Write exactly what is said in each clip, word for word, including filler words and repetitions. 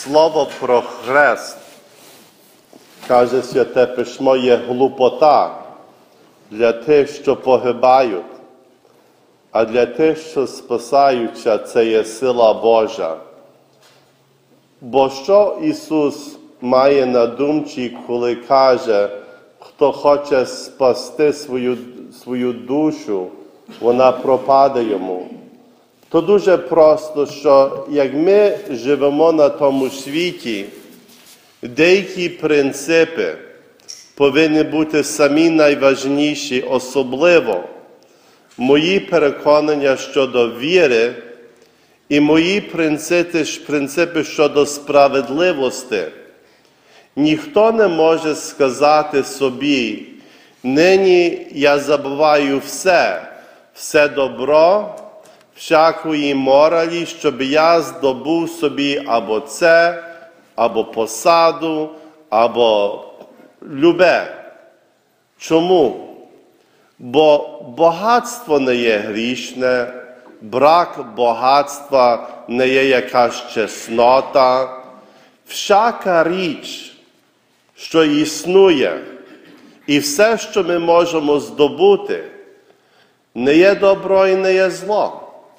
Слово про хрест, каже Святе Письмо, є глупота для тих, що погибають, а для тих, що спасаються, це є сила Божа. Бо що Ісус має на думці, коли каже, хто хоче спасти свою, свою душу, вона пропаде йому? То дуже просто, що як ми живемо на тому світі, деякі принципи повинні бути самі найважніші, особливо мої переконання щодо віри і мої принципи, принципи щодо справедливості. Ніхто не може сказати собі, нині я забуваю все, все добро, всякої моралі, щоб я здобув собі або це, або посаду, або любе. Чому? Бо багатство не є грішне, брак багатства не є якась чеснота. Всяка річ, що існує, і все, що ми можемо здобути, не є добро і не є зло.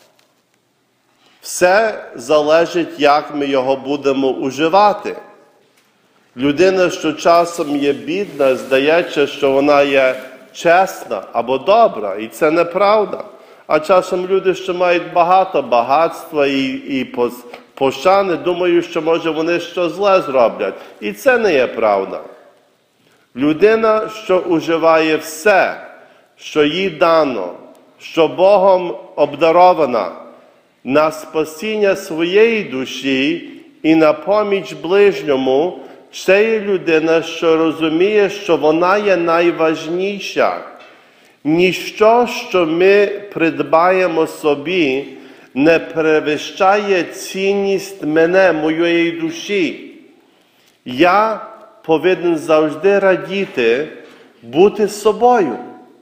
Все залежить, як ми його будемо уживати. Людина, що часом є бідна, здається, що вона є чесна або добра, і це неправда. А часом люди, що мають багато багатства і, і пошани, думають, що, може, вони щось зле зроблять. І це не є правда. Людина, що уживає все, що їй дано, що Богом обдарована, на спасіння своєї душі і на поміч ближньому, це є людина, що розуміє, що вона є найважніша. Ніщо, що ми придбаємо собі, не перевищає цінність мене, моєї душі. Я повинен завжди радіти, бути собою.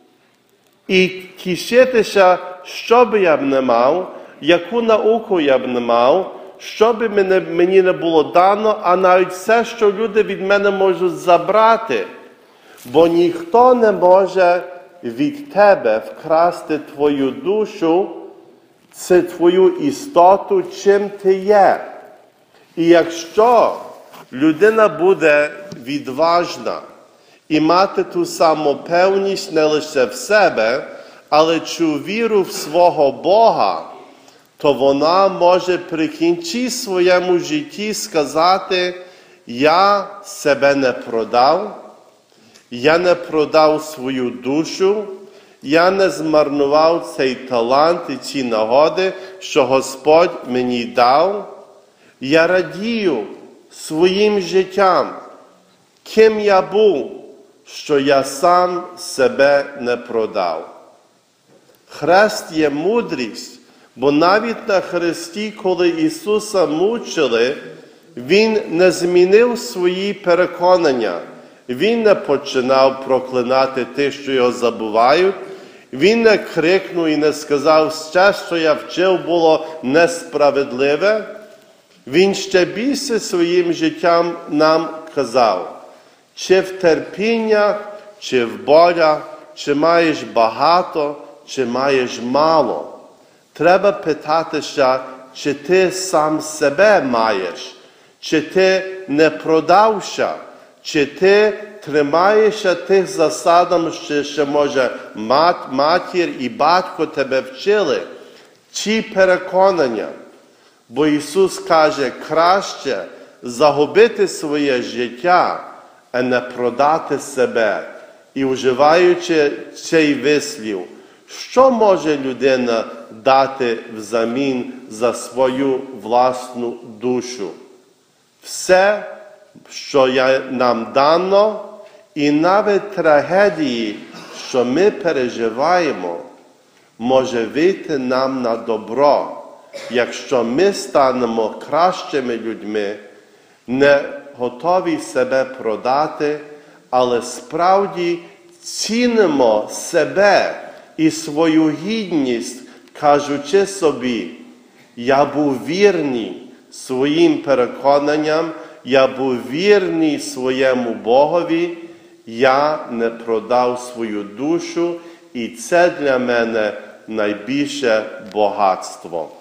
І тішитися, що би я б не мав, яку науку я б не мав, що би мені не було дано, а навіть все, що люди від мене можуть забрати. Бо ніхто не може від тебе вкрасти твою душу, це твою істоту, чим ти є. І якщо людина буде відважна і мати ту самопевність не лише в себе, але цю віру в свого Бога, то вона може при кінці своєму житті сказати, я себе не продав, я не продав свою душу, я не змарнував цей талант і ці нагоди, що Господь мені дав. Я радію своїм життям, ким я був, що я сам себе не продав. Хрест є мудрість, бо навіть на хресті, коли Ісуса мучили, Він не змінив свої переконання. Він не починав проклинати тих, що його забувають. Він не крикнув і не сказав, все, що я вчив, було несправедливе. Він ще більше своїм життям нам казав, чи в терпіннях, чи в болях, чи маєш багато, чи маєш мало. Треба питатися, чи ти сам себе маєш, чи ти не продався, чи ти тримаєшся тих засадам, що ще, може, мат, матір і батько тебе вчили. Ці переконання. Бо Ісус каже, краще загубити своє життя, а не продати себе. І вживаючи цей вислів, що може людина дати взамін за свою власну душу? Все, що нам дано, і навіть трагедії, що ми переживаємо, може вийти нам на добро, якщо ми станемо кращими людьми, не готові себе продати, але справді цінимо себе і свою гідність, кажучи собі, я був вірний своїм переконанням, я був вірний своєму Богові, я не продав свою душу, і це для мене найбільше багатство.